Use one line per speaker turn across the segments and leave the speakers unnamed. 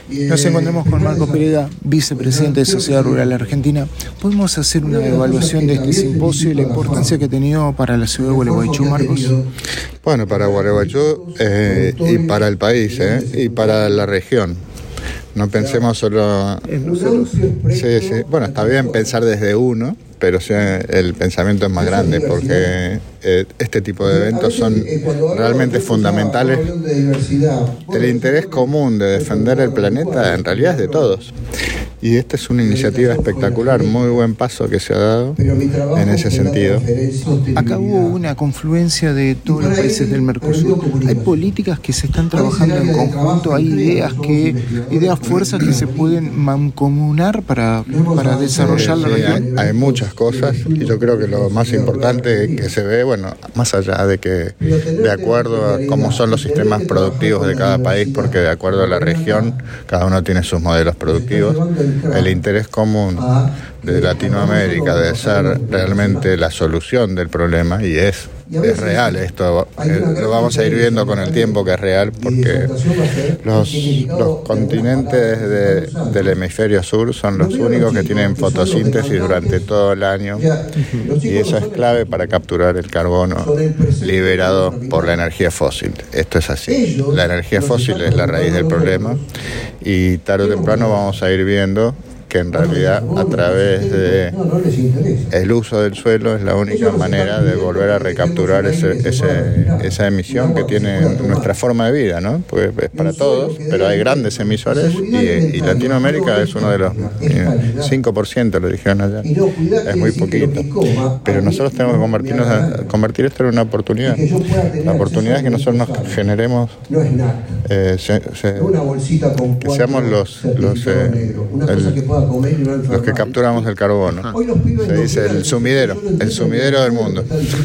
Nos encontramos con Marcos Pereda, vicepresidente de Sociedad Rural Argentina. ¿Podemos hacer una evaluación de este simposio y la importancia que ha tenido para la ciudad de Gualeguaychú, Marcos?
Bueno, para Gualeguaychú y para el país y para la región. No pensemos solo en nosotros. Sí. Bueno, está bien pensar desde uno, pero el pensamiento es más grande porque este tipo de eventos son realmente fundamentales. El interés común de defender el planeta en realidad es de todos. Y esta es una iniciativa espectacular, muy buen paso que se ha dado en ese sentido.
Acá hubo una confluencia de todos los países del Mercosur. Hay políticas que se están trabajando en conjunto, hay ideas fuerzas que se pueden mancomunar para desarrollar la región.
Hay muchas cosas y yo creo que lo más importante que se ve, bueno, más allá de que de acuerdo a cómo son los sistemas productivos de cada país, porque de acuerdo a la región, cada uno tiene sus modelos productivos, el interés común de Latinoamérica de ser realmente la solución del problema, y es real esto, lo vamos a ir viendo con el tiempo que es real, porque los continentes del hemisferio sur son los únicos que tienen fotosíntesis durante todo el año, y eso es clave para capturar el carbono liberado por la energía fósil. Esto es así, la energía fósil es la raíz del problema, y tarde o temprano vamos a ir viendo que en realidad a través de el uso del suelo es la única manera de volver a recapturar esa emisión que tiene nuestra forma de vida, ¿no? Pues es para todos, pero hay grandes emisores y Latinoamérica es uno de los 5%, lo dijeron allá, es muy poquito, pero nosotros tenemos que convertir esto en una oportunidad. La oportunidad es que nosotros nos generemos, que seamos los que capturamos el carbono. Se dice el sumidero del mundo.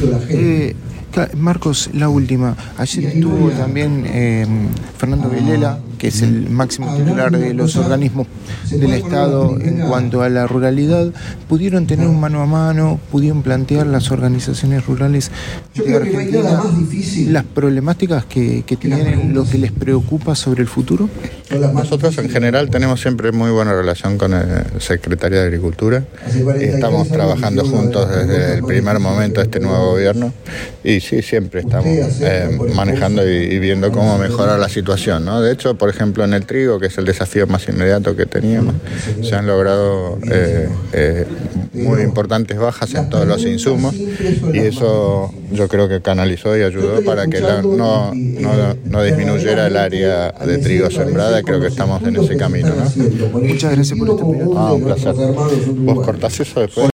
Marcos, la última. Ayer estuvo también Fernando Vilela, que es el máximo titular de los organismos del Estado en cuanto a la ruralidad. Pudieron tener un mano a mano, pudieron plantear las organizaciones rurales de Argentina las problemáticas que tienen, lo que les preocupa sobre el futuro.
Nosotros en general tenemos siempre muy buena relación con el secretario de Agricultura. Estamos trabajando juntos desde el primer momento de este nuevo gobierno, y sí, siempre estamos manejando y viendo cómo mejorar la situación, ¿no? De hecho, por ejemplo, en el trigo, que es el desafío más inmediato que teníamos, se han logrado muy importantes bajas en todos los insumos, y eso yo creo que canalizó y ayudó para que no disminuyera el área de trigo sembrada. Creo que estamos en ese camino, ¿no?
Muchas gracias por esta opinión.
Un placer. ¿Vos cortás eso después?